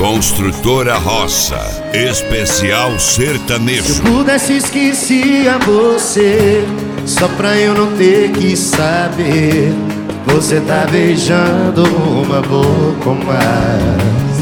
Construtora Roça, especial sertanejo. Se eu pudesse esquecia você, só pra eu não ter que saber. Você tá beijando uma boca ou mais.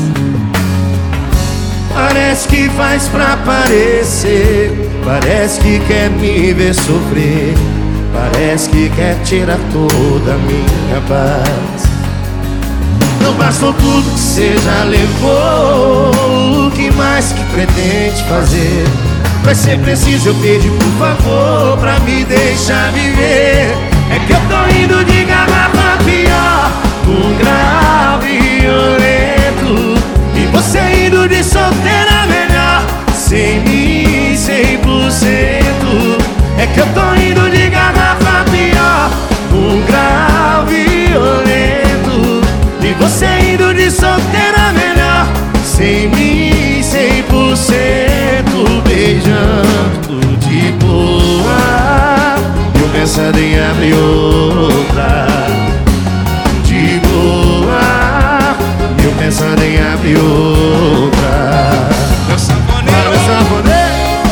Parece que faz pra parecer, parece que quer me ver sofrer, parece que quer tirar toda a minha paz. Não bastou tudo que você já levou, o que mais que pretende fazer? Vai ser preciso eu pedir por favor pra me deixar viver. É que eu tô indo de garrafa pior, um grave violento, e você indo de solteira melhor, sem mim 100%. É que eu tô indo de garrafa pior, um grave violento, e você indo de solteira melhor, sem mim 100%. Beijando de boa, eu pensando em abrir outra. De boa, eu pensando em abrir outra. Meu sanfoneiro, Para, meu sanfoneiro.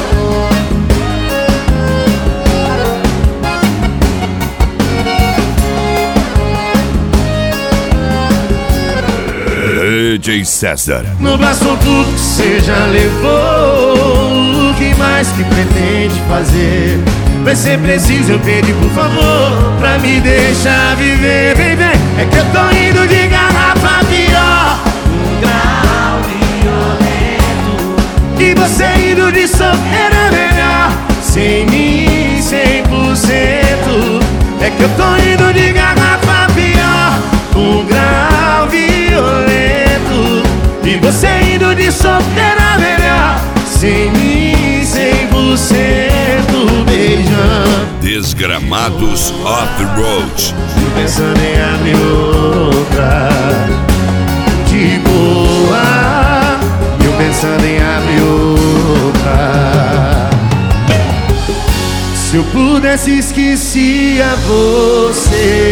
DJ César. Não bastou tudo que você já levou, o que mais que pretende fazer? Vai ser preciso eu pedir por favor pra me deixar viver. Vem, vem, é que eu tô indo de garrafa pior, um grau violento, e você indo de solteira melhor, sem mim 100%. É que eu tô indo de garrafa pior, um grau violento, e você indo de solteira melhor, sem mim 100%. Beijando Desgramados Off-Road. pensando em abrir outra. De boa, eu pensando em abrir outra. Se eu pudesse esquecia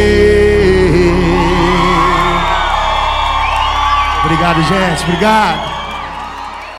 você. Obrigado, gente, obrigado.